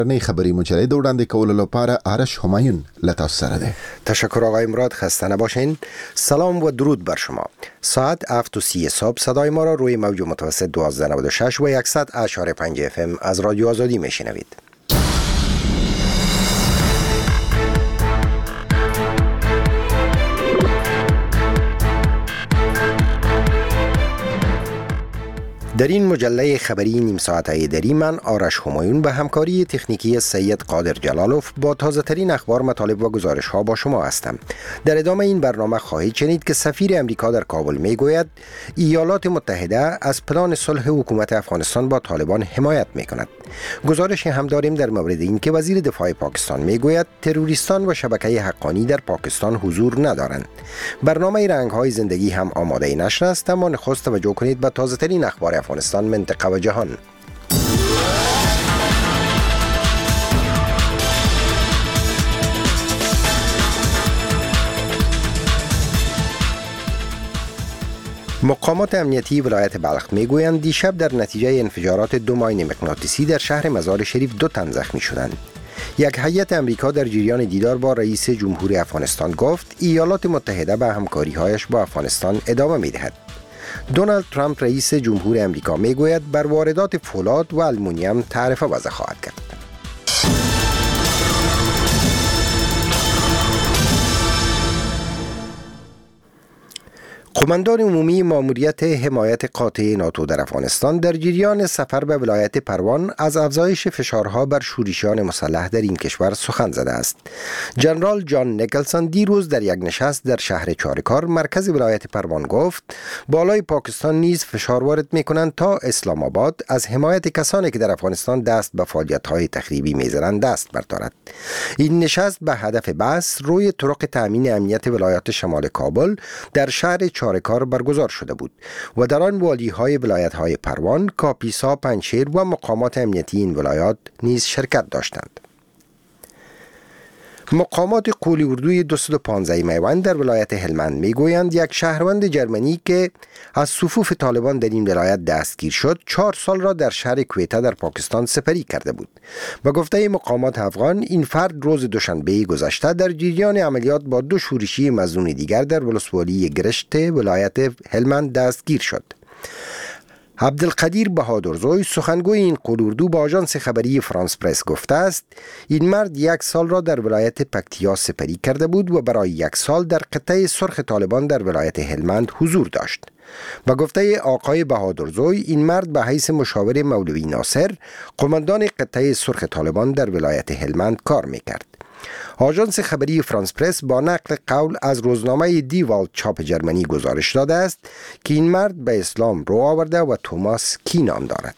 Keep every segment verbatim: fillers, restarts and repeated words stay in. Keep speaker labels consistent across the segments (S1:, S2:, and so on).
S1: نه خبری مجری د وړاندې کولو لپاره آرش همایون له تاسو سره ده.
S2: تشکر آقای مراد، خسته نباشین. سلام و درود بر شما. ساعت هفت و سی صبح صدای ما را روی موج متوسط دوازده نود و شش و صد اشاره پنج اف ام از رادیو آزادی میشنوید. در این مجله خبری نیم ساعته دری من آرش همایون به همکاری تکنیکی سید قادر جلالوف با تازه ترین اخبار، مطالب و گزارش ها با شما هستم. در ادامه این برنامه خواهید شنید که سفیر امریکا در کابل می گوید ایالات متحده از پلان صلح حکومت افغانستان با طالبان حمایت می کند. گزارش هم داریم در مورد این که وزیر دفاع پاکستان می گوید تروریستان و شبکه حقانی در پاکستان حضور ندارند. برنامه رنگ های زندگی هم آماده نشر است، اما نخست توجه کنید به تازه ترین اخبار افغانستان، منطقه و جهان. مقامات امنیتی ولایت بلخ میگویند دیشب در نتیجه انفجارات دو ماین مغناطیسی در شهر مزار شریف دو تن زخمی شدند. یک هیئت امریکا در جریان دیدار با رئیس جمهور افغانستان گفت ایالات متحده به همکاری‌هایش با افغانستان ادامه می‌دهد. دونالد ترامپ رئیس جمهور امریکا میگوید بر واردات فولاد و آلومینیوم تعرفه وضع خواهد کرد. قماندان عمومی ماموریت حمایت قاطع ناتو در افغانستان در جریان سفر به ولایت پروان از افزایش فشارها بر شورشیان مسلح در این کشور سخن زده است. جنرال جان نیکلسون دیروز در یک نشست در شهر چارکار مرکز ولایت پروان گفت بالای پاکستان نیز فشار وارد می‌کنند تا اسلام آباد از حمایت کسانی که در افغانستان دست به فعالیت‌های تخریبی می‌زنند دست بردارد. این نشست به هدف بحث روی طرق تامین امنیت ولایات شمال کابل در شهر چارکار برگزار شده بود و در آن والی های ولایت های پروان، کاپیسا، پنجشیر و مقامات امنیتی این ولایات نیز شرکت داشتند. مقامات قولی اردوی دویست و پانزده میوند در ولایت هلمند میگویند یک شهروند جرمنی که از صفوف طالبان در این ولایت دستگیر شد چهار سال را در شهر کویته در پاکستان سپری کرده بود. به گفته مقامات افغان این فرد روز دوشنبه گذشته در جریان عملیات با دو شورشی مظنون دیگر در ولسوالی گرشت ولایت هلمند دستگیر شد. عبدالقدیر بهادرزوی سخنگوی این قول اردو با آژانس خبری فرانس پرس گفته است این مرد یک سال را در ولایت پکتیا سپری کرده بود و برای یک سال در قطعه سرخ طالبان در ولایت هلمند حضور داشت. با گفته آقای بهادرزوی این مرد به حیث مشاور مولوی ناصر قماندان قطعه سرخ طالبان در ولایت هلمند کار میکرد. آژانس خبری فرانس پرس با نقل قول از روزنامه دی والد چاپ جرمنی گزارش داده است که این مرد به اسلام رو آورده و توماس کی نام دارد.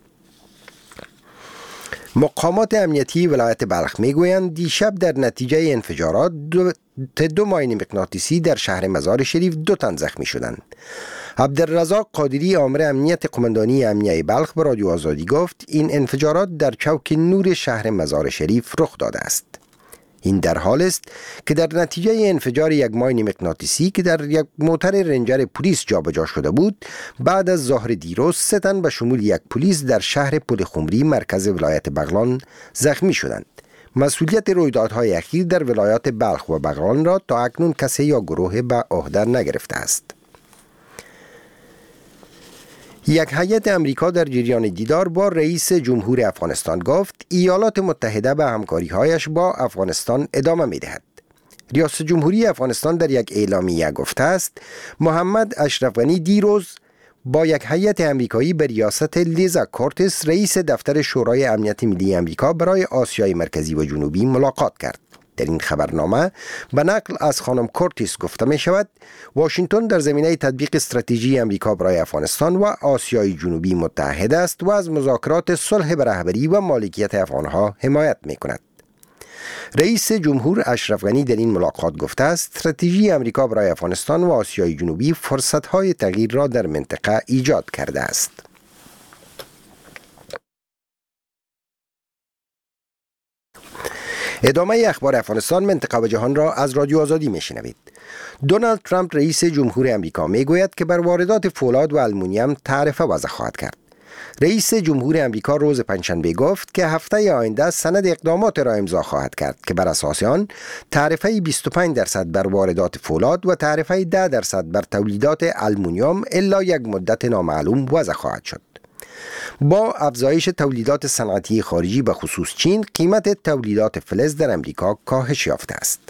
S2: مقامات امنیتی ولایت بلخ میگویند دیشب در نتیجه انفجارات دو, دو ماین مغناطیسی در شهر مزار شریف دو تن زخمی شدند. عبدالرزاق قادری آمر امنیت قماندانی امنیه بلخ به رادیو آزادی گفت این انفجارات در چوک نور شهر مزار شریف رخ داده است. این در حال است که در نتیجه انفجار یک ماین مغناطیسی که در یک موتر رنجر پلیس جابجا شده بود بعد از ظهر دیروز سه تن به شمول یک پلیس در شهر پل خمری مرکز ولایت بغلان زخمی شدند. مسئولیت رویدادهای اخیر در ولایات بلخ و بغلان را تا اکنون کسی یا گروه به عهده نگرفته است. یک هیئت امریکا در جریان دیدار با رئیس جمهور افغانستان گفت ایالات متحده به همکاری‌هایش با افغانستان ادامه می‌دهد. ریاست جمهوری افغانستان در یک اعلامیه گفته است محمد اشرف غنی دیروز با یک هیئت امریکایی به ریاست لیزا کورتس رئیس دفتر شورای امنیت ملی امریکا برای آسیای مرکزی و جنوبی ملاقات کرد. در این خبرنامه به نقل از خانم کورتیس گفته می شود واشنگتن در زمینه تطبیق استراتژی امریکا برای افغانستان و آسیای جنوبی متحد است و از مذاکرات صلح به رهبری و مالکیت افغانها حمایت می کند. رئیس جمهور اشرف غنی در این ملاقات گفته است استراتژی امریکا برای افغانستان و آسیای جنوبی فرصت‌های تغییر را در منطقه ایجاد کرده است. ادامه اخبار افغانستان، منطقه و جهان را از رادیو آزادی میشنوید. دونالد ترامپ رئیس جمهور امریکا میگوید که بر واردات فولاد و آلومینیوم تعرفه وضع خواهد کرد. رئیس جمهور امریکا روز پنجشنبه گفت که هفته آینده سند اقدامات را امضا خواهد کرد که بر اساس آن تعرفه بیست و پنج درصد بر واردات فولاد و تعرفه ده درصد بر تولیدات آلومینیوم الا یک مدت نامعلوم وضع خواهد شد. با افزایش تولیدات صنعتی خارجی به خصوص چین، قیمت تولیدات فلز در امریکا کاهش یافته است.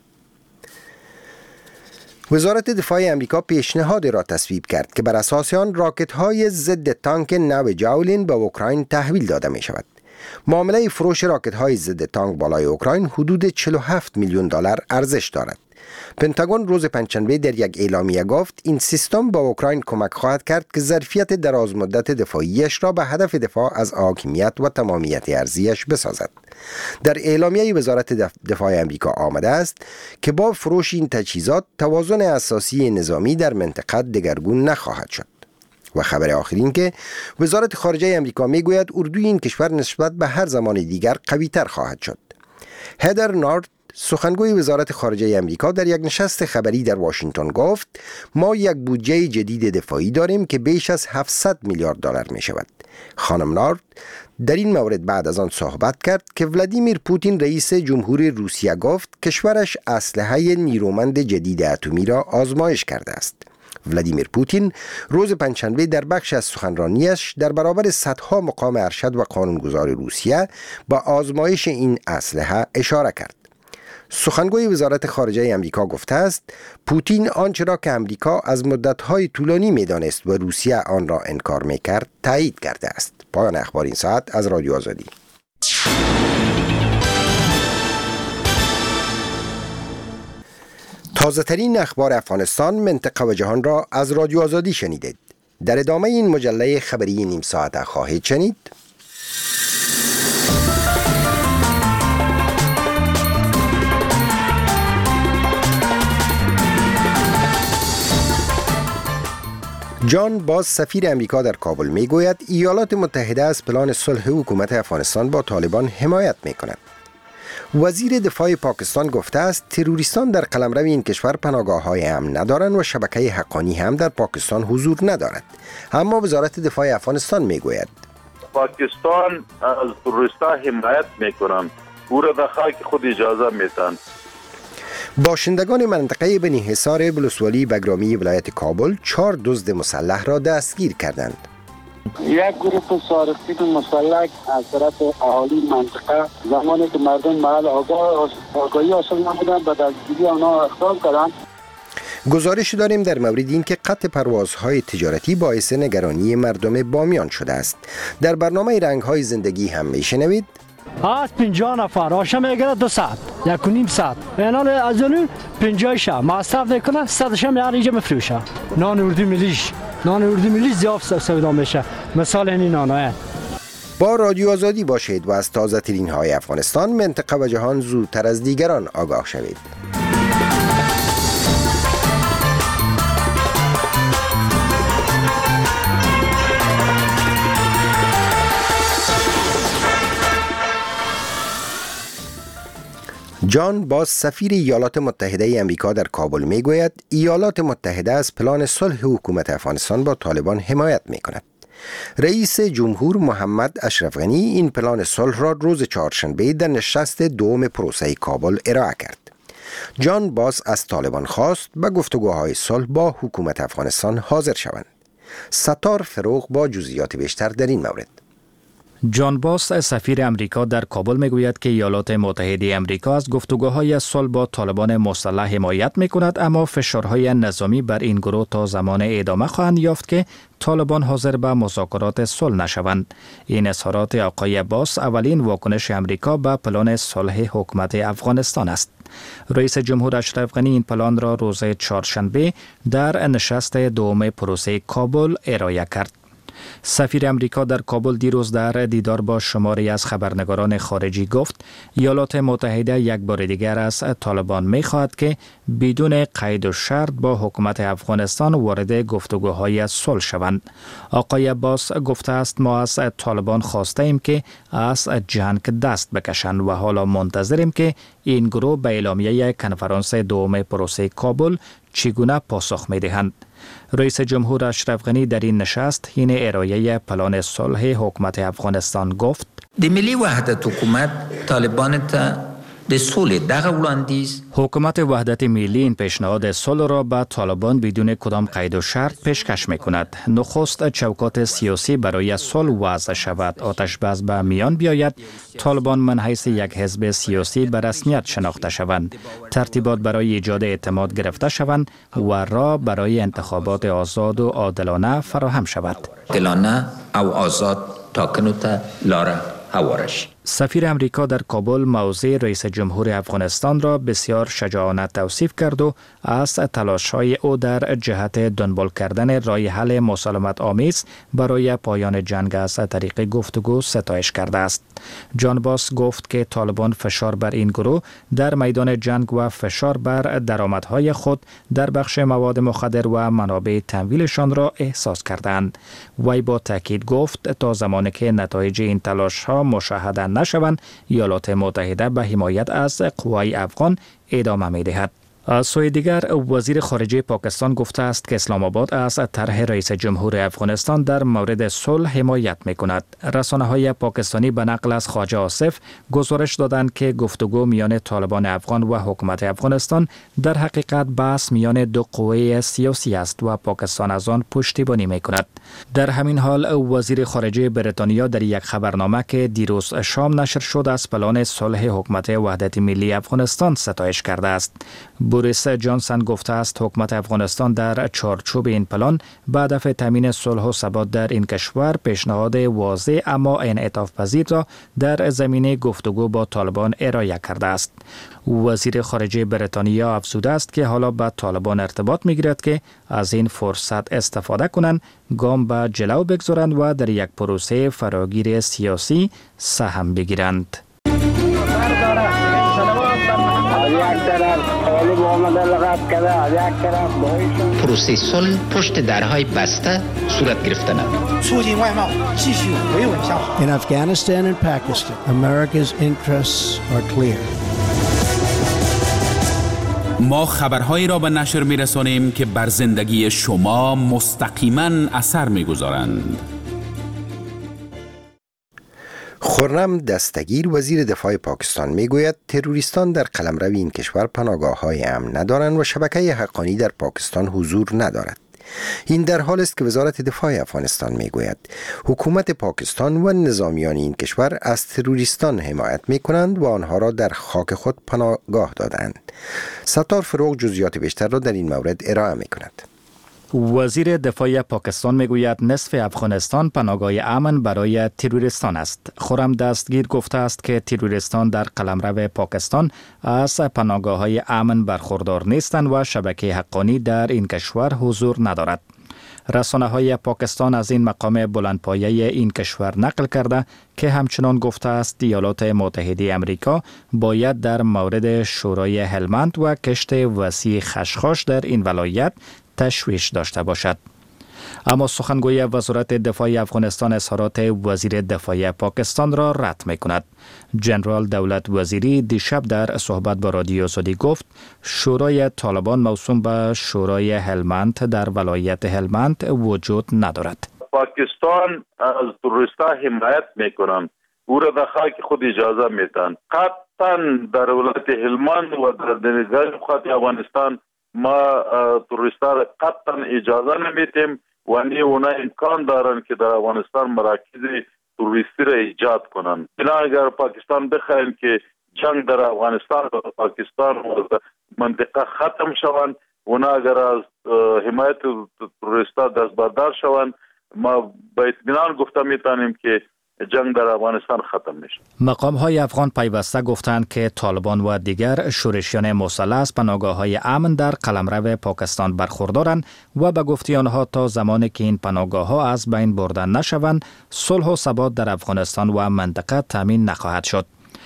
S2: وزارت دفاع امریکا پیشنهاد را تصویب کرد که بر اساس آن راکت‌های ضد تانک نو جاولین به اوکراین تحویل داده می شود. معامله فروش راکت‌های ضد تانک بالای اوکراین حدود چهل و هفت میلیون دلار ارزش دارد. پنتاگون روز پنجشنبه در یک اعلامیه گفت این سیستم با اوکراین کمک خواهد کرد که ظرفیت دراز مدت دفاعیش را به هدف دفاع از حاکمیت و تمامیت ارضیش بسازد. در اعلامیه وزارت دفاع امریکا آمده است که با فروش این تجهیزات توازن اساسی نظامی در منطقه دگرگون نخواهد شد. و خبر آخرین که وزارت خارجه امریکا میگوید اردوی این کشور نسبت به هر زمان دیگر قوی‌تر خواهد شد. هدر نارت، سخنگوی وزارت خارجه امریکا، در یک نشست خبری در واشنگتن گفت ما یک بودجه جدید دفاعی داریم که بیش از هفتصد میلیارد دلار می شود. خانم نارت در این مورد بعد از آن صحبت کرد که ولادیمیر پوتین رئیس جمهور روسیه گفت کشورش اسلحه نیرومند جدید اتمی را آزمایش کرده است. ولادیمیر پوتین روز پنجشنبه در بخش از سخنرانیش در برابر صدها مقام ارشد و قانونگذار روسیه با آزمایش این اسلحه اشاره کرد. سخنگوی وزارت خارجه امریکا گفته است پوتین آنچه را که امریکا از مدت‌های طولانی می‌دانست و روسیه آن را انکار می‌کرد تایید کرده است. پایان اخبار این ساعت از رادیو آزادی. تازه‌ترین اخبار افغانستان، منطقه و جهان را از رادیو آزادی شنیدید. در ادامه این مجله خبری نیم ساعته خواهید شنید: جان باز، سفیر امریکا در کابل، میگوید ایالات متحده از پلان صلح حکومت افغانستان با طالبان حمایت میکند. وزیر دفاع پاکستان گفته است تروریستان در قلمرو این کشور پناهگاه‌های امن ندارند و شبکه حقانی هم در پاکستان حضور ندارد. اما وزارت دفاع افغانستان میگوید
S3: پاکستان از تروریستا حمایت میکنند، او را در خاک خود اجازه میدن.
S2: باشندگان منطقه بنی حصار بلوسوالی بگرامی ولایت کابل چهار دزد مسلح را دستگیر کردند.
S4: یک گروه سارقین مسلح از طرف اهالی منطقه زمانی که مردم محل آگاه آگاهی حاصل نمودند به دستگیری آنها اقدام کردند.
S2: گزارش داریم در مورد این که قطع پروازهای تجارتی باعث نگرانی مردم بامیان شده است. در برنامه رنگ‌های زندگی هم میشنوید
S5: از پنجاه نفر آشم میگیره دو ساعت یک و نیم ساعت اینال از اون پنجاه شب مصرف میکنه صدش هم یار اینجا مفروشه. نان اردو ملیش نان اردو ملیش زیاد سودا میشه. مثال این نانه.
S2: با رادیو آزادی باشید و از تازه ترین های افغانستان، منطقه و جهان زودتر از دیگران آگاه شوید. جان باز، سفیر ایالات متحده امریکا در کابل میگوید ایالات متحده از پلان صلح حکومت افغانستان با طالبان حمایت میکند. رئیس جمهور محمد اشرف غنی این پلان صلح را روز چهارشنبه در نشست دوم پروسه کابل ارائه کرد. جان باز از طالبان خواست به گفتگوهای صلح با حکومت افغانستان حاضر شوند. ستار فروغ با جزئیات بیشتر در این مورد.
S6: جان باز، سفیر امریکا در کابل میگوید که ایالات متحده امریکا از گفتگوهای صلح با طالبان مسلح حمایت میکند، اما فشارهای نظامی بر این گروه تا زمان ادامه خواهند یافت که طالبان حاضر به مذاکرات صلح نشوند. این اظهارات آقای باز اولین واکنش امریکا به پلان صلح حکومت افغانستان است. رئیس جمهور اشرف غنی این پلان را روز چهارشنبه در نشست دوم پروسه کابل ارائه کرد. سفیر امریکا در کابل دیروز در دیدار با شماری از خبرنگاران خارجی گفت ایالات متحده یک بار دیگر از طالبان می خواهد که بدون قید و شرط با حکومت افغانستان وارد گفتگوهای صلح شوند. آقای باز گفته است ما از طالبان خواسته ایم که از جنگ دست بکشند و حالا منتظریم که این گروه به اعلامیه کنفرانس دوم پروسه کابل چگونه پاسخ می دهند. رئیس جمهور اشرف غنی در این نشست حین ارائه پلان صلح حکومت افغانستان گفت:
S7: د ملي وحدت حکومت طالبان ته د صلح دغه وړاندیز
S6: حکومت وحدت ملی این پیشنهاد صلح را به طالبان بدون کدام قید و شرط پیشکش می‌کند. نخست چوکات سیاسی برای صلح وضع شود، آتش بس به میان بیاید، طالبان من حیث یک حزب سیاسی به رسمیت شناخته شوند، ترتیبات برای ایجاد اعتماد گرفته شوند و راه برای انتخابات آزاد و عادلانه فراهم شود.
S7: عادلانه او آزاد ټاکنو ته لاره هوارش.
S6: سفیر امریکا در کابل موضع رئیس جمهور افغانستان را بسیار شجاعانه توصیف کرد و از تلاش‌های او در جهت دنبال کردن راه حل مسالمت آمیز برای پایان جنگ از طریق گفتگو ستایش کرده است. جان باس گفت که طالبان فشار بر این گروه در میدان جنگ و فشار بر درآمدهای خود در بخش مواد مخدر و منابع تمویلشان را احساس کردند. وی با تاکید گفت تا زمانی که نتایج این تلاش‌ها مشاهده نشوند، ایالات متحده به حمایت از قوای افغان ادامه می‌دهد. از سوی دیگر وزیر خارجه پاکستان گفته است که اسلام آباد از طرح رئیس جمهور افغانستان در مورد صلح حمایت می‌کند. رسانه‌های پاکستانی به نقل از خواجه آصف گزارش دادند که گفتگو میان طالبان افغان و حکومت افغانستان در حقیقت بحث میان دو قوه سیاسی است و پاکستان از آن پشتیبانی می‌کند. در همین حال وزیر خارجه بریتانیا در یک خبرنامه که دیروز شام نشر شد از پلان صلح حکومت وحدت ملی افغانستان ستایش کرده است. بوریس جانسن گفته است حکومت افغانستان در چارچوب این پلان به هدف تامین صلح و ثبات در این کشور پیشنهاد واضح اما انعطاف پذیر را در زمینه گفتگو با طالبان ارائه کرده است. وزیر خارجه بریتانیا افزوده است که حالا به طالبان ارتباط می‌گیرد که از این فرصت استفاده کنند، گام به جلو بگذارند و در یک پروسه فراگیر سیاسی سهم بگیرند.
S7: پروسه صلح پشت درهای بسته صورت گرفتن.
S8: In Afghanistan and Pakistan, America's interests are clear.
S9: ما خبرهایی را به نشر می‌رسانیم که بر زندگی شما مستقیما اثر می‌گذارند.
S2: خرم دستگیر وزیر دفاع پاکستان میگوید تروریستان در قلمرو این کشور پناهگاه‌های امن ندارند و شبکه حقانی در پاکستان حضور ندارد. این در حال است که وزارت دفاع افغانستان میگوید حکومت پاکستان و نظامیان این کشور از تروریستان حمایت میکنند و آنها را در خاک خود پناهگاه دادند. ستار فروغ جزئیات بیشتر را در این مورد ارائه میکند.
S6: وزیر دفاع پاکستان میگوید نصف افغانستان پناهگاه امن برای تروریستان است. خرم دستگیر گفته است که تروریستان در قلمرو پاکستان از پناهگاه‌های امن برخوردار نیستند و شبکه حقانی در این کشور حضور ندارد. رسانه‌های پاکستان از این مقام بلندپایه این کشور نقل کرده که همچنان گفته است ایالات متحده امریکا باید در مورد شورای هلمند و کشت وسیع خشخاش در این ولایت تشویش داشته باشد. اما سخنگوی وزارت دفاع افغانستان اظهارات وزیر دفاع پاکستان را رد می کند. جنرال دولت وزیری دیشب در صحبت با رادیو آزادی گفت شورای طالبان موسوم به شورای هلمند در ولایت هلمند وجود ندارد.
S3: پاکستان از تروریستا حمایت می کنند. او را در خاک خود اجازه می دهند. قطعا در ولایت هلمند و در دنیزهای خاک افغانستان ما تروریستا را قطعا اجازه نمیدیم و نه اونا امکان دارن که در افغانستان مراکز توریستی را ایجاد کنند. اینا اگر پاکستان بخواهند که جنگ در افغانستان و پاکستان و منطقه ختم شوند، اونا اگر از حمایت توریستا دست بردار شوند، ما با اطمینان گفته میتونیم که جنگ در افغانستان ختم میشه.
S6: مقام های افغان پیوسته گفتند که طالبان و دیگر شورشیان مسلح از پناهگاه‌های امن در قلمرو پاکستان برخوردارند و به گفته آنها تا زمانی که این پناهگاه‌ها از بین برده نشوند، صلح و ثبات در افغانستان و منطقه تامین نخواهد شد.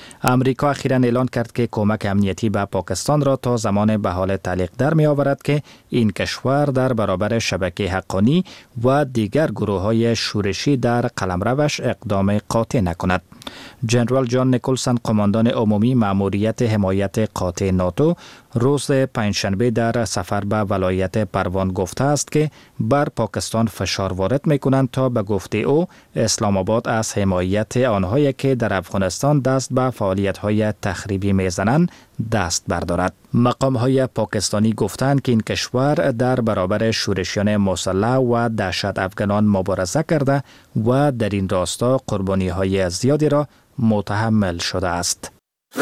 S6: امریکا اخیراً اعلان کرد که کمک امنیتی به پاکستان را تا زمان به حال تعلیق در می آورد که این کشور در برابر شبکه حقانی و دیگر گروه‌های شورشی در قلمروش اقدام قاطع نکند. جنرال جان نیکلسون، قماندان عمومی مأموریت حمایت قاطع ناتو، روز پنجشنبه در سفر به ولایت پروان گفته است که بر پاکستان فشار وارد می‌کنند تا به گفته او اسلام آباد از حمایت آنهایی که در افغانستان دست به فعالیت‌های تخریبی می‌زنند دست بردارد. مقام‌های پاکستانی گفتند که این کشور در برابر شورشیان مسلح و دهشت افغانان مبارزه کرده و در این راستا قربانی‌های زیادی را متحمل شده است.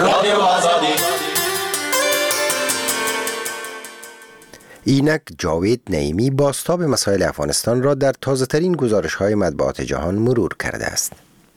S2: اینک جاوید نعیمی بازتاب مسائل افغانستان را در تازه‌ترین گزارش‌های مطبوعات جهان مرور کرده است.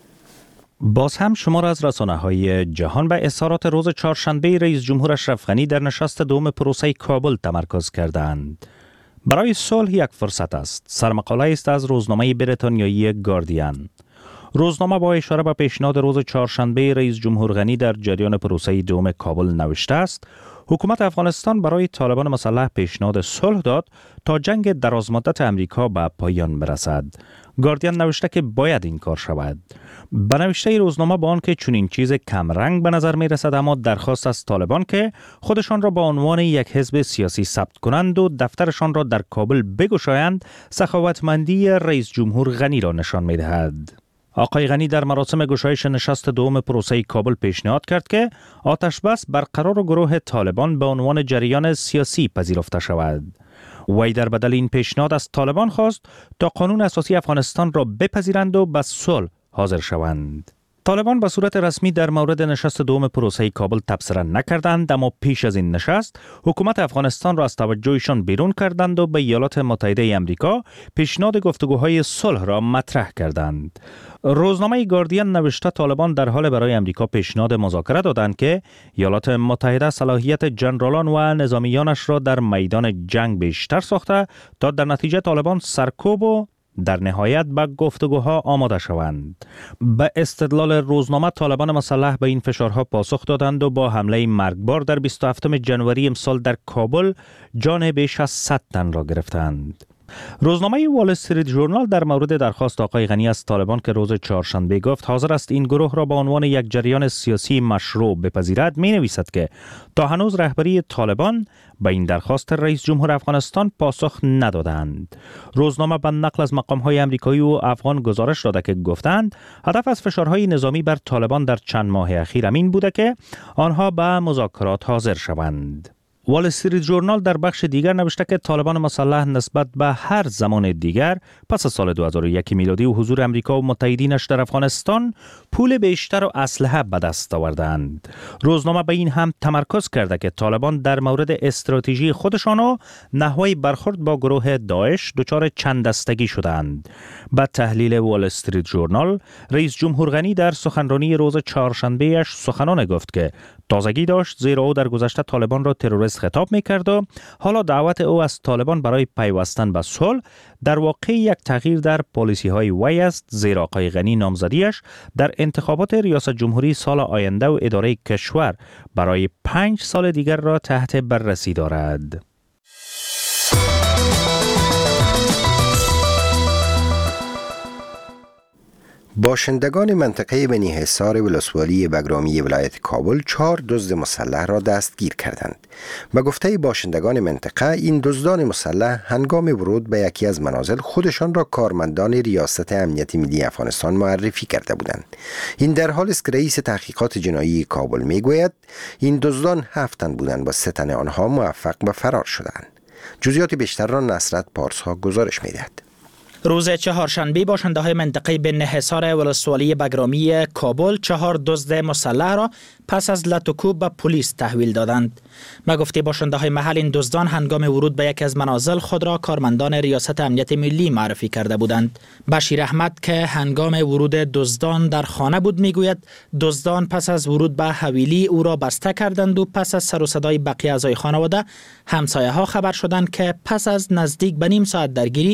S10: باز هم شمار از رسانه‌های جهان به اظهارات روز چهارشنبه رئیس جمهور اشرف غنی در نشست دوم پروسه کابل تمرکز کردند. برای صلح یک فرصت است. سرمقاله است از روزنامه بریتانیایی گاردین. روزنامه با اشاره به پیشنهاد روز چهارشنبه رئیس جمهور غنی در جریان پروسه دوم کابل نوشته است: حکومت افغانستان برای طالبان مسلح پیشنهاد صلح داد تا جنگ درازمدت امریکا به پایان برسد. گاردین نوشته که باید این کار شود. به نوشته روزنامه با آنکه چنین چیز کمرنگ به نظر می رسد، اما درخواست از طالبان که خودشان را به عنوان یک حزب سیاسی ثبت کنند و دفترشان را در کابل بگشایند، سخاوتمندی رئیس جمهور غنی را نشان می دهد. آقای غنی در مراسم گشایش نشست دوم پروسه کابل پیشنهاد کرد که آتش بس برقرار گروه طالبان به عنوان جریان سیاسی پذیرفته شود. وی در بدل این پیشنهاد از طالبان خواست تا قانون اساسی افغانستان را بپذیرند و به صلح حاضر شوند. طالبان به صورت رسمی در مورد نشست دوم پروسه کابل تبصره نکردند، اما پیش از این نشست حکومت افغانستان را از توجهشان بیرون کردند و به ایالات متحده آمریکا پیشنهاد گفتگوهای صلح را مطرح کردند. روزنامه گاردین نوشته طالبان در حال برای امریکا پیشنهاد مذاکره دادند که ایالات متحده صلاحیت جنرالان و نظامیانش را در میدان جنگ بیشتر ساخته تا در نتیجه طالبان سرکوب و در نهایت به گفتگوها آماده شوند. به استدلال روزنامه طالبان مسلح به این فشارها پاسخ دادند و با حمله مرگبار در بیست و هفتم ژانویه امسال در کابل جان بیش از صد تن را گرفتند. روزنامه وال استریت ژورنال در مورد درخواست آقای غنی از طالبان که روز چهارشنبه گفت حاضر است این گروه را به عنوان یک جریان سیاسی مشروع بپذیرد می نویسد که تا هنوز رهبری طالبان به این درخواست رئیس جمهور افغانستان پاسخ ندادند. روزنامه به نقل از مقام‌های آمریکایی و افغان گزارش داده که گفتند هدف از فشارهای نظامی بر طالبان در چند ماه اخیر این بوده که آنها به مذاکرات حاضر شوند. وال استریت ژورنال در بخش دیگر نوشته که طالبان مسلح نسبت به هر زمان دیگر پس از سال دو هزار و یک میلادی و حضور امریکا و متحدینش در افغانستان پول بیشتر و اسلحه به دست آوردند. روزنامه به این هم تمرکز کرده که طالبان در مورد استراتژی خودشان و نحوه برخورد با گروه داعش دچار چند دستگی شدند. با تحلیل وال استریت ژورنال، رئیس جمهور غنی در سخنرانی روز چهارشنبه اش سخنان گفت که تازگی داشت، زیرا او در گذشته طالبان را تروریست خطاب می‌کرد و حالا دعوت او از طالبان برای پیوستن به صلح در واقع یک تغییر در پالیسی‌های وی است، زیرا آقای غنی نامزدیش در انتخابات ریاست جمهوری سال آینده و اداره کشور برای پنج سال دیگر را تحت بررسی دارد.
S2: باشندگان منطقه بنی حصار ولسوالی بگرامی ولایت کابل چهار دزد مسلح را دستگیر کردند. به گفته باشندگان منطقه، این دزدان مسلح هنگام ورود به یکی از منازل خودشان را کارمندان ریاست امنیت ملی افغانستان معرفی کرده بودند. این در حالی است که رئیس تحقیقات جنایی کابل میگوید این دزدان هفت تن بودند و سه تن آنها موفق به فرار شدند. جزئیات بیشتر را نصرت پارسا گزارش میدهد.
S11: روز چهارشنبه باشنده های منطقه بن حصار ولسوالی بگرامی کابل چهار دزد مسلح را پس از لطوکوب به پلیس تحویل دادند. به گفته باشنده های محل، این دزدان هنگام ورود به یکی از منازل خود را کارمندان ریاست امنیت ملی معرفی کرده بودند. بشیر احمد که هنگام ورود دزدان در خانه بود میگوید دزدان پس از ورود به حویلی او را بسته کردند و پس از سر و صدای بقیه اعضای خانواده همسایه ها خبر شدند که پس از نزدیک به نیم ساعت درگیری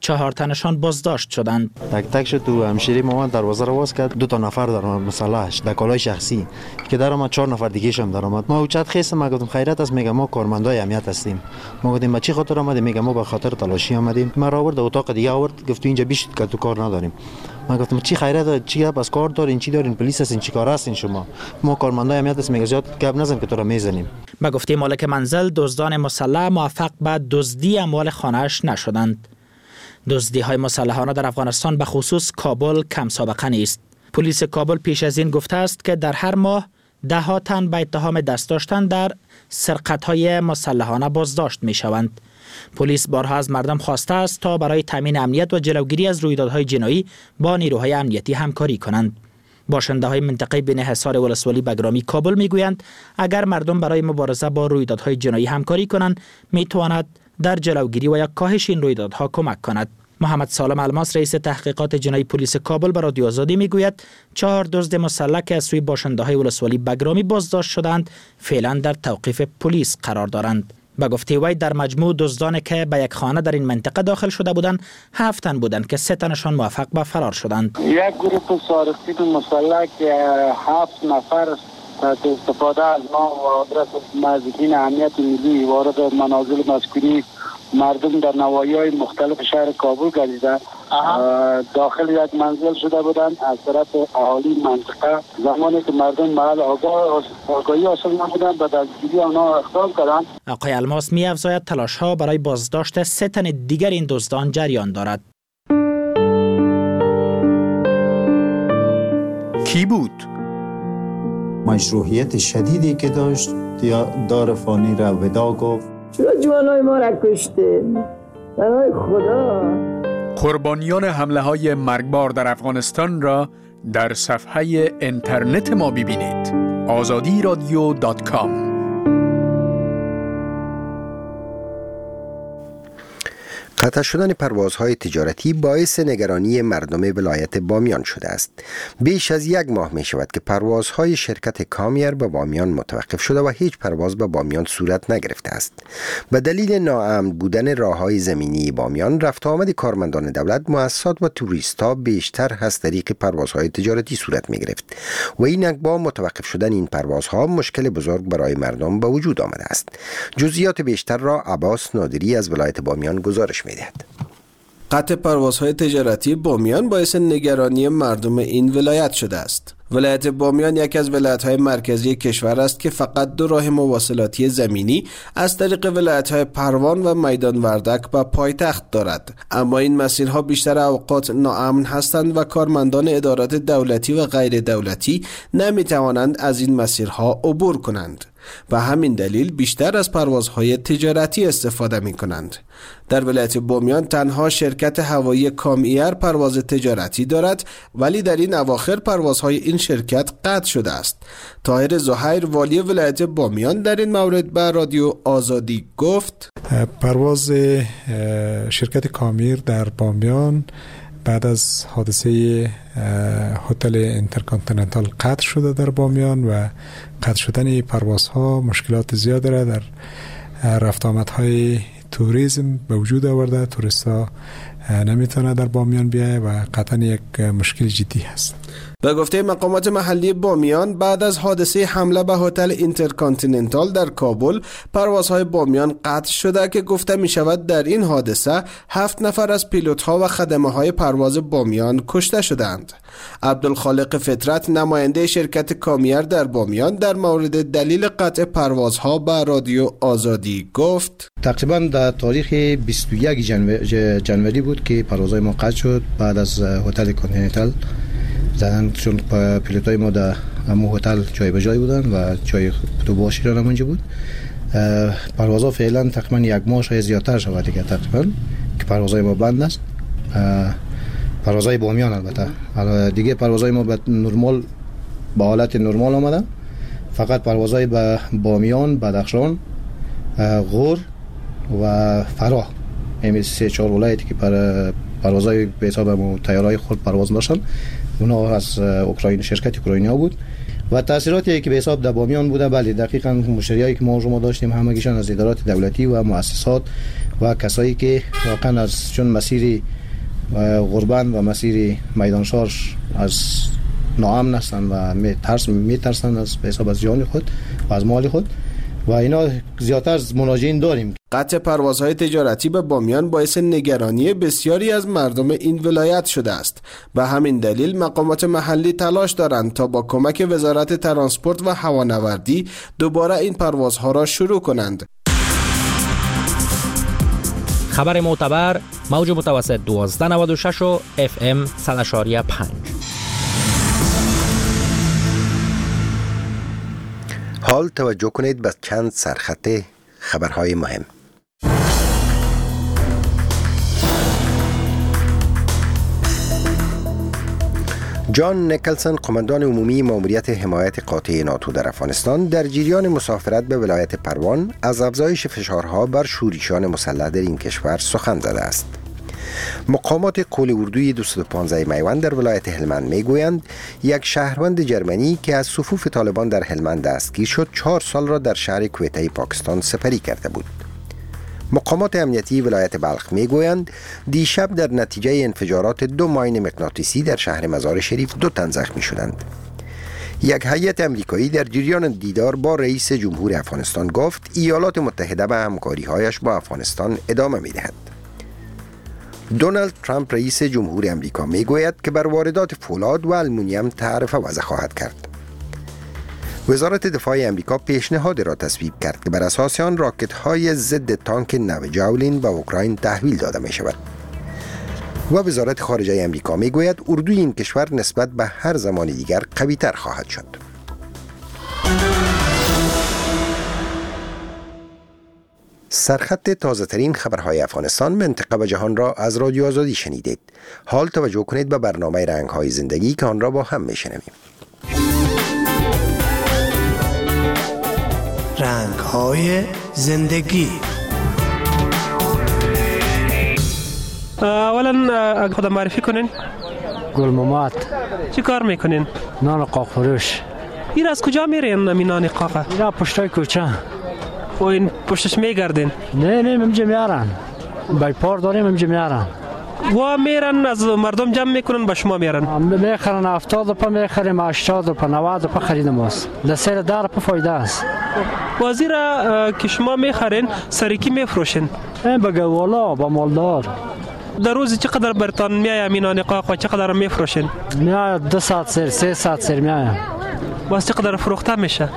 S11: چهار تنشان بازداشت شدند.
S12: تک تک شد تو همشیری ما دروازه رو باز کرد، دو تا نفر در مسلحش در کالای شخصی که در اومد، چهار نفر دیگه هم در اومد. ما اوچت خیسم، ما گفتم خیرت است، میگم ما کارمندای امنیت هستیم. ما گفتیم ما چی خاطر آمدیم؟ میگم ما به خاطر تلاشی آمدیم. ما را آورد اتاق دیگه آورد، گفت اینجا بیشت که تو کار نداریم. ما گفتم چی خیرت، چی بس کار دارین، چی دارین، پلیس هستین، چی کار هستین شما؟ ما کارمندای امنیت هستیم. میگه زیاد گپ نزن که تو را میزنیم.
S11: به گفته مالک منزل، دزدان مسلح موفق به دزدی اموال خانه‌اش نشدند. دزدی های مسلحانه در افغانستان به خصوص کابل کم سابقه نیست. پلیس کابل پیش از این گفته است که در هر ماه ده ها تن به اتهام دست داشتن در سرقت های مسلحانه بازداشت می شوند. پلیس بارها از مردم خواسته است تا برای تامین امنیت و جلوگیری از رویدادهای جنایی با نیروهای امنیتی همکاری کنند. باشنده های منطقه بین حصار ولسوالی بگرامی کابل می گویند اگر مردم برای مبارزه با رویدادهای جنایی همکاری کنند می تواند در جلوگیری و یا کاهش این رویدادها کمک کند. محمد سالم الماس رئیس تحقیقات جنایی پلیس کابل به رادیو آزادی میگوید چهار دزد مسلح که از سوی باشنده‌های ولسوالی بگرامی بازداشت شدند فعلا در توقیف پلیس قرار دارند. به گفته وی در مجموع دزدان که به یک خانه در این منطقه داخل شده بودند هفت تن بودند که سه تنشان موفق به فرار شدند.
S4: یک گروه سارقین مسلح که هفت نفر تحت استفاده از ما و آدرس نزدیکین امنیت ملی وارد منازل مسکونی مردم در نواحی‌های مختلف شهر کابل گردیدند. داخل یک منزل شده بودند از طرف اهالی منطقه. زمانی که مردم محل آگاه آگاهی حاصل نمودند به دستگیری آنها اقدام کردند.
S11: آقای الماس می افزاید تلاش‌ها برای بازداشت سه تن دیگر این دزدان جریان دارد.
S13: کی بود؟
S14: مشروعیت شدیدی که داشت دار فانی را ودا گفت.
S15: چرا جوانای ما را کشتین؟ برای خدا.
S13: قربانیان حمله های مرگبار در افغانستان را در صفحه اینترنت ما ببینید. آزادی رادیو دات کام.
S2: قطع شدن پروازهای تجارتی باعث نگرانی مردم ولایت بامیان شده است. بیش از یک ماه می شود که پروازهای شرکت کامیر به بامیان متوقف شده و هیچ پرواز به بامیان صورت نگرفته است. به دلیل ناامن بودن راههای زمینی بامیان، رفت آمد کارمندان دولت، مؤسسات و توریست‌ها بیشتر از طریق پروازهای تجارتی صورت می گرفت و اینک با متوقف شدن این پروازها مشکل بزرگ برای مردم به وجود آمده است. جزئیات بیشتر را عباس نادری از ولایت بامیان گزارش می دهد.
S16: قطع پروازهای تجارتی بامیان باعث نگرانی مردم این ولایت شده است. ولایت بامیان یکی از ولایت‌های مرکزی کشور است که فقط دو راه مواصلاتی زمینی از طریق ولایت‌های پروان و میدان وردک به پایتخت دارد، اما این مسیرها بیشتر اوقات ناامن هستند و کارمندان ادارات دولتی و غیر دولتی نمی‌توانند از این مسیرها عبور کنند. و همین دلیل بیشتر از پروازهای تجارتی استفاده می کنند. در ولایت بامیان تنها شرکت هوایی کامیر پرواز تجارتی دارد، ولی در این اواخر پروازهای این شرکت قطع شده است. طاهر زهیر والی ولایت بامیان در این مورد به رادیو آزادی گفت:
S17: پرواز شرکت کامیر در بامیان بعد از حادثه هتل اینترکانتیننتال قطع شده در بامیان و قطع شدن پروازها مشکلات زیاد را در رفت آمدهای توریسم به وجود آورده. توریستا نمیتونه در بامیان بیایه و قطعا یک مشکل جدی هست.
S16: به گفته مقامات محلی بامیان، بعد از حادثه حمله به هتل اینترکانتیننتال در کابل، پروازهای بامیان قطع شده که گفته می شود در این حادثه هفت نفر از پیلوت‌ها و خدمه های پرواز بامیان کشته شدند. عبدالخالق فطرت نماینده شرکت کامیر در بامیان در مورد دلیل قطع پروازها به رادیو آزادی گفت:
S18: تقریبا در تاریخ بیست و یک جنوری بود که پروازهای ما قطع شد بعد از هتل کانتیننتال زدن، چون پیلوتای ما در همون هتل جای به جای بودن و جای تو باشی را همونجا بود. پروازها فعلا تقریبا یک ماه شاید زیادتر شود دیگه تقریبا که پروازهای ما بند است. پروازهای بامیان البته دیگه پروازهای ما به نرمال به حالت نرمال آمده. فقط پروازهای به بامیان، بدخشان، غور و فراه، همین سه چهار ولایتی که پر پروازهای به حساب تیارهای خود پرواز داشتن، اونا از اوکراین، شرکت اوکراینیا بود و تاثیراتی که به حساب در بامیان بوده، بله دقیقاً مشتریایی که ما شما داشتیم همگیشان از ادارات دولتی و مؤسسات و کسایی که واقعا از چون مسیر غربت و مسیر میدانشار از ناامن هستند و میترسن میترسن از به حساب از جان خود و از مال خود و اینا زیادتر از مراجعین داریم.
S16: قطع پروازهای تجارتی به بامیان باعث نگرانی بسیاری از مردم این ولایت شده است. به همین دلیل مقامات محلی تلاش دارند تا با کمک وزارت ترانسپورت و هوانوردی دوباره این پروازها را شروع کنند.
S11: خبر معتبر موج متوسط دوازده نود و شش و اف ام صد و شش و پنج.
S2: حال توجه کنید به چند سرخط خبرهای مهم. جان نیکلسون، قماندان عمومی ماموریت حمایت قاطع ناتو در افغانستان، در جریان مسافرت به ولایت پروان از افزایش فشارها بر شورشیان مسلح در این کشور سخن زده است. مقامات قول اردوی دویست و پانزده میوند در ولایت هلمند میگویند یک شهروند جرمنی که از صفوف طالبان در هلمند دستگیر شد چهار سال را در شهر کویته پاکستان سپری کرده بود. مقامات امنیتی ولایت بلخ میگویند دیشب در نتیجه انفجارات دو ماین مغناطیسی در شهر مزار شریف دو تن زخمی شدند. یک هیئت امریکایی در جریان دیدار با رئیس جمهور افغانستان گفت ایالات متحده به همکاری‌هایش با افغانستان ادامه می‌دهد. دونالد ترامپ رئیس جمهور امریکا میگوید که بر واردات فولاد و آلومینیوم تعرفه وضع خواهد کرد. وزارت دفاع امریکا پیشنهاد را تصویب کرد که بر اساس آن راکت‌های ضد تانک نو جاولین به اوکراین تحویل داده می شود. و وزارت خارجه امریکا می گوید اردوی این کشور نسبت به هر زمان دیگر قوی‌تر خواهد شد. سرخط تازه ترین خبرهای افغانستان، منطقه و جهان را از رادیو آزادی شنیدید. حال توجه کنید به برنامه رنگ‌های زندگی که آن را با هم میشنویم.
S8: رنگ‌های زندگی.
S19: اولا خودم معرفی کنین.
S5: گل محمد.
S19: چی کار میکنین؟
S5: نان قاق فروش.
S19: این از کجا میرین این نان قاقه؟
S5: این پشتای کوچه.
S19: و این پشتش میگردین؟
S5: نه نه اینجا میارن. بایپار داریم اینجا میارن.
S19: و میرن از مردم جمع میکنن به شما میارن؟
S5: میخرن هفتاد روپیه میخریم، هشتاد روپیه، نود روپیه خریدم است. لسر ده روپیه فایده است.
S19: بازی را که شما میخرین سریکی میفروشین؟
S5: این به گوالا با مالدار.
S19: در روزی چقدر برتان میای مینان قاق و چقدر میفروشین؟
S5: میای دو ساعت سر، سه ساعت سر میای.
S19: باز چقدر فروخته میشه؟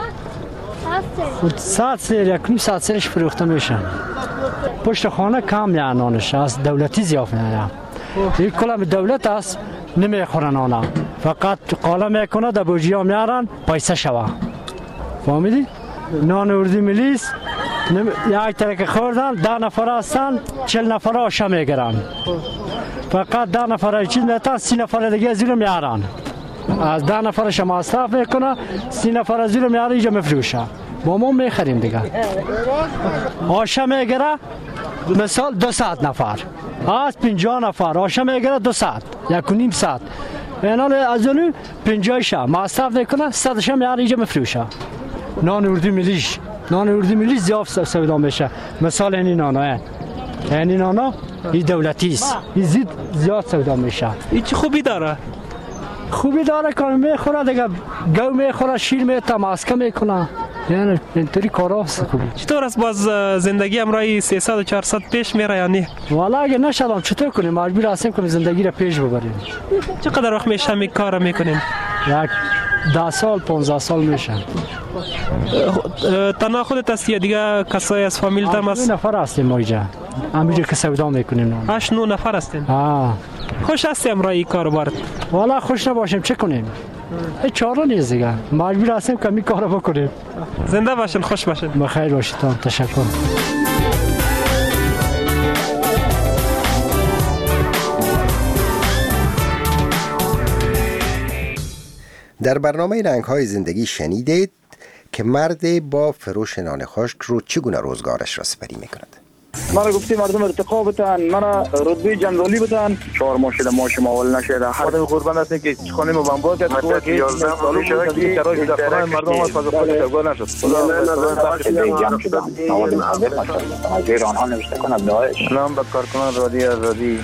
S5: ساعت سر یک نیم ساعت سرش فروخته میشه. پشت خانه کم میای نانش، از دولتی زیاف میای. این کلام دولت است نمیخورن آنها، فقط قاله میکنه در بوجیا میارن پیسه شوه. فهمیدی؟ نان اردی ملیس یک ترک خوردن ده نفر هستن چل نفر آشا میگرن، فقط ده نفر چیز میتن سی نفر دیگه زیر میارن. از ده نفرش مصرف میکنه، سی نفر زیر میاره اینجا مفروشه. با ما میخریم دیگه. آشا میگره مثال دو ساعت نفر از پنجاه نفر آشا میگره دو ساعت یک و نیم ساعت اینال از اونو پنجاه شا مصرف میکنه صد شا میاره اینجا مفروشه. نان اردو ملیش نان اردو ملیش زیاد سودا میشه. مثال این نانا این نانا این دولتی است، این زید زیاد سودا میشه.
S19: این چه خوبی داره؟
S5: خوبی داره که میخوره دیگه، گو میخوره، شیر میته، ماسکه میکنه، یعنی اینطوری کارا است. خوبی.
S19: چطور است باز زندگی امرای سیصد و چهارصد پیش میره یا نه؟
S5: والا اگه نشدم چطور کنیم، مجبور هستیم که زندگی را پیش ببریم.
S19: چقدر وقت میشه می کار میکنیم؟
S5: یک ده سال پانزده سال میشه.
S19: تنها خودت هستی یا دیگه کسایی از فامیل تام است؟
S5: دو نفر هستیم ما اینجا، همینجا که سودا میکنیم.
S19: هشت نه نفر هستین؟
S5: آه.
S19: خوش هستی امرای کار بارد؟
S5: والا خوش نباشیم چه کنیم؟ این چاره نیست دیگه، مجبور هستیم که می کار بکنیم.
S19: زنده باشین، خوش باشین.
S5: بخیر باشید، تشکر.
S2: در برنامه رنگ‌های زندگی شنیدید که مرد با فروش نان خشک رو چگونه روزگارش را سپری می‌کند.
S4: مرا گفتی مردم ارتقا بتن، مرا رتبه جنرالی بتن. چهار ماه شده ماش معول نشده. خودم قربان هستم که خانه ما بمبار کرد. تو که یازده سال شده که شرایط در خانه مردم از فاز خود تگاه نشد. خدا جمع شد. نواد از ایران ها نوشته کنم داعش. سلام به کارکنان رادیو آزادی.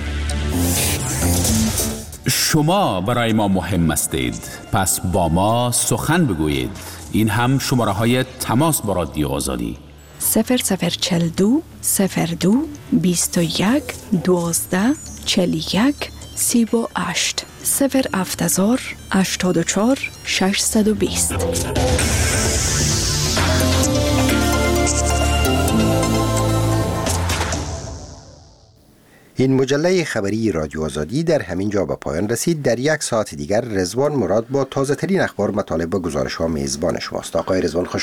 S9: شما برای ما مهم هستید، پس با ما سخن بگویید. این هم شماره های تماس با رادیو آزادی.
S20: صفر صفر چل دو صفر دو بیست و یک دوازده چل یک سی و هشت صفر افتزار هشتاد و چهار ششصد و بیست.
S2: این مجله خبری رادیو آزادی در همین جا به پایان رسید. در یک ساعت دیگر رضوان مراد با تازه ترین اخبار، مطالب و گزارش ها میزبان شماست. آقای رضوان خوش